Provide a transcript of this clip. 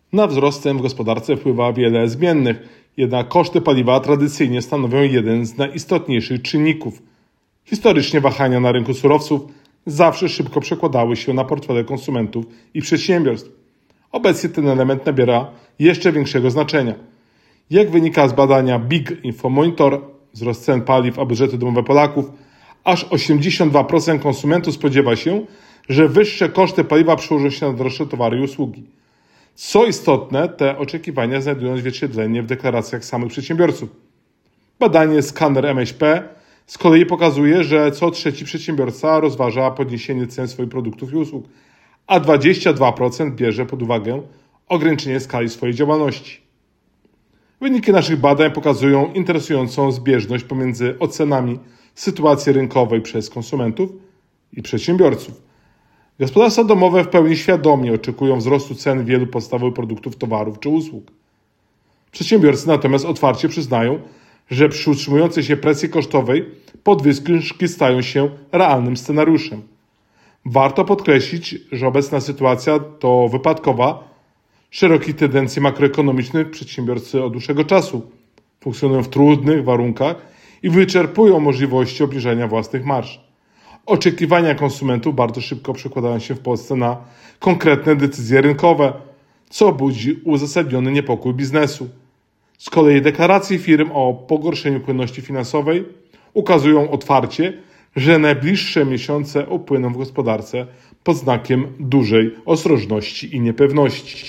Na wzrost cen w gospodarce wpływa wiele zmiennych, jednak koszty paliwa tradycyjnie stanowią jeden z najistotniejszych czynników. Historycznie wahania na rynku surowców zawsze szybko przekładały się na portfele konsumentów i przedsiębiorstw. Obecnie ten element nabiera jeszcze większego znaczenia. Jak wynika z badania Big Info Monitor, wzrost cen paliw a budżety domowe Polaków, aż 82% konsumentów spodziewa się, że wyższe koszty paliwa przełożą się na droższe towary i usługi. Co istotne, te oczekiwania znajdują odzwierciedlenie w deklaracjach samych przedsiębiorców. Badanie Scanner MŚP z kolei pokazuje, że co trzeci przedsiębiorca rozważa podniesienie cen swoich produktów i usług, a 22% bierze pod uwagę ograniczenie skali swojej działalności. Wyniki naszych badań pokazują interesującą zbieżność pomiędzy ocenami sytuacji rynkowej przez konsumentów i przedsiębiorców. Gospodarstwa domowe w pełni świadomie oczekują wzrostu cen wielu podstawowych produktów, towarów czy usług. Przedsiębiorcy natomiast otwarcie przyznają, że przy utrzymującej się presji kosztowej podwyżki stają się realnym scenariuszem. Warto podkreślić, że obecna sytuacja to wypadkowa szerokich tendencji makroekonomicznych. Przedsiębiorcy od dłuższego czasu funkcjonują w trudnych warunkach i wyczerpują możliwości obniżenia własnych marż. Oczekiwania konsumentów bardzo szybko przekładają się w Polsce na konkretne decyzje rynkowe, co budzi uzasadniony niepokój biznesu. Z kolei deklaracje firm o pogorszeniu płynności finansowej ukazują otwarcie, że najbliższe miesiące upłyną w gospodarce pod znakiem dużej ostrożności i niepewności.